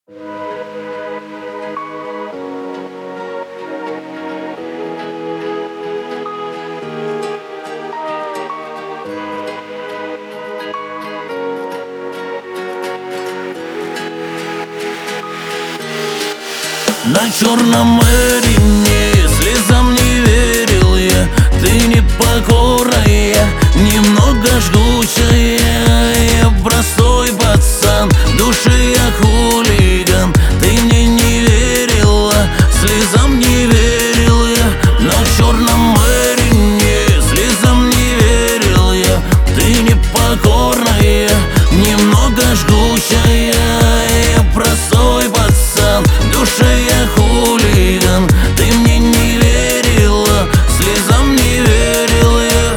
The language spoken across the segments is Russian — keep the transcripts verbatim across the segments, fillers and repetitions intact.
На черном Эрине слезам не верил я. Ты непокорная, немного жгучая. Я простой пацан, в душе я хулиган. Ты мне не верила, слезам не верил я. На черном Эрине слезам не верил я. Ты непокорная, немного жгучая. Я простой пацан, в душе я хулиган. Ты мне не верила, слезам не верил я.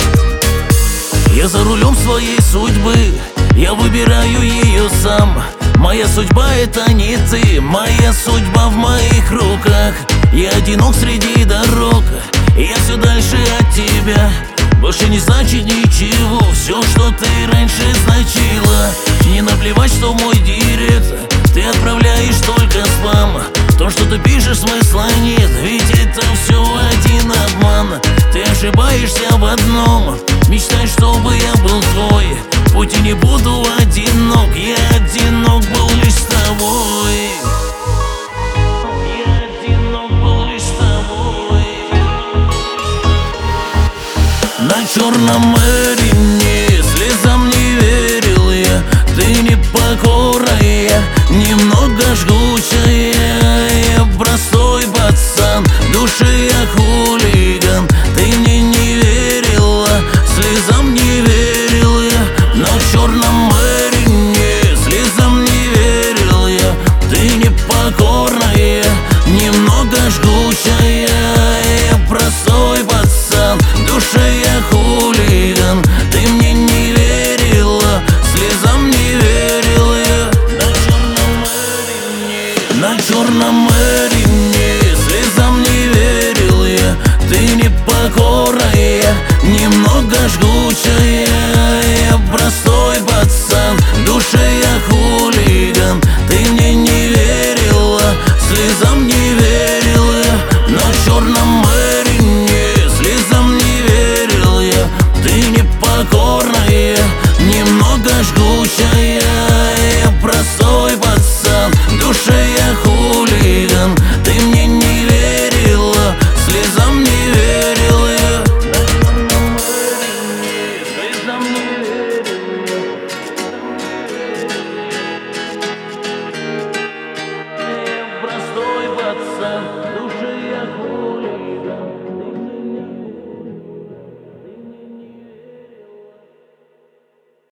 Я за рулем своей судьбы, я выбираю ее сам. Моя судьба — это не ты, моя судьба в моих руках. Я одинок среди дорог, я все дальше от тебя. Больше не значит ничего все, что ты раньше значила. Не наплевать, что мой директ ты отправляешь только спам. То, что ты пишешь, смысла нет, ведь это все один обман. Ты ошибаешься в одном, мечтай, чтобы я был твой. Пусть и не буду одинок, я одинок был лишь с тобой. Я одинок был лишь с тобой. На черном Эрине слезам не верил я. Ты непокорная, немного жгучая. Я простой пацан, в душе я хулиган. Ты мне не верила, слезам не верил я. На черном Эрине слезам не верил я. Ты непокорная, немного жгучая. Я простой пацан, в душе я хулиган. Ты мне не верила, слезам не верил я. На черном Эрине слезам не верил я. Ты непокорная, немного жгучая. Я простой пацан, в душе я хулиган.